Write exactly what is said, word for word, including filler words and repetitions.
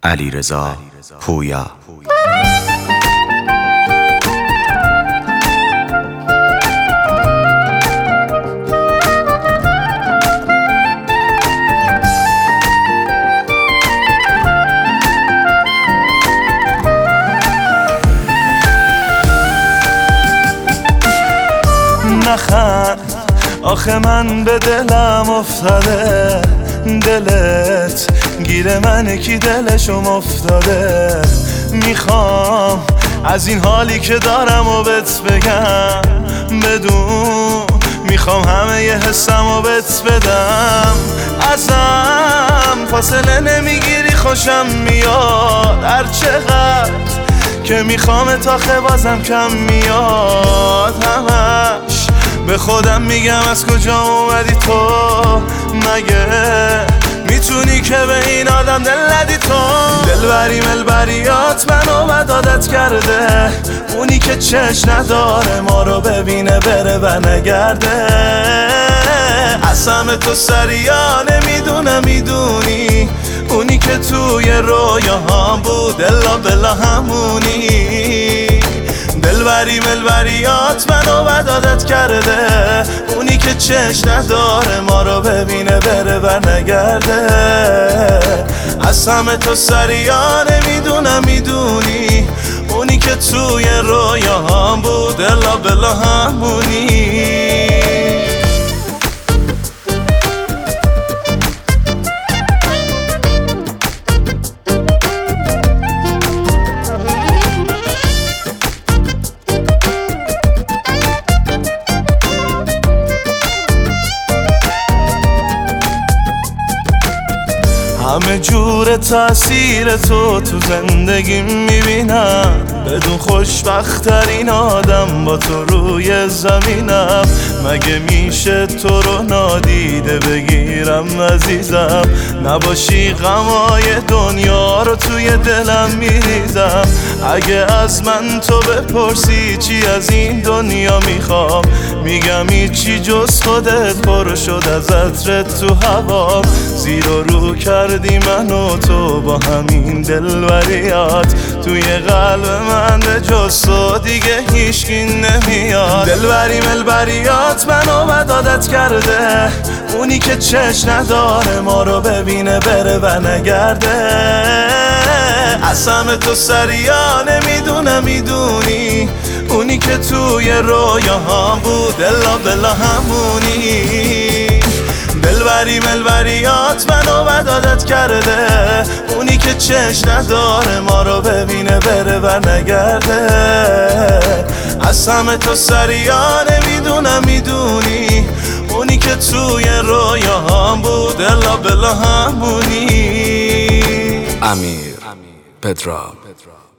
علیرضا پویا. نخند آخه من به دلم افتاده، دلت گیر منه کی دلشم افتاده. میخوام از این حالی که دارم و بهت بگم، بدون میخوام همه ی حسم و بهت بدم. ازم فاصله نمیگیری خوشم میاد، هر چقدر که میخوام تا بازم کم میاد. همش به خودم میگم از کجا اومدی تو، مگه میتونی که به این آدم دل ندی تو؟ دلبری ملبریات منو بد عادت کرده، اونی که چشم نداره ما رو ببینه بره و نگرده. قسم تو سریا نمیدونم میدونی، اونی که توی رویاهام بود الا بلا همونی. دلبری ملبریات منو بد عادت کرده، اونی که چشم نداره ما رو ببینه بره و نگرده. قسم تو سریا نمیدونم میدونی، اونی که توی رویاهام بود الا بلا همونی. همه جور تأثیر تو تو زندگیم میبینم، بدون خوشبخت‌ترین آدم با تو روی زمینم. مگه میشه تو رو نادیده بگیرم عزیزم، نباشی غمای دنیا رو توی دلم میریزم. اگه از من تو بپرسی چی از این دنیا میخوام، میگم هیچی جز خودت پر شد از عطرت تو هوام. زیر و رو کردی من و تو با همین دلبریات، توی قلب من به جز تو دیگه هیچکی نمیاد. دلبری ملبریات منو بد عادت کرده، اونی که چشم نداره ما رو ببینه بره و نگرده. قسم تو سریا نمیدونم میدونی، اونی که توی رویاهام بود الا بلا همونی. دلبری ملبریات منو بد عادت کرده، اونی که چشم نداره ما رو ببینه بره و نگرده. قسم تو سریا نمیدونم میدونی، اونی که توی رویاهام بود الا بلا همونی. امیر پدرام.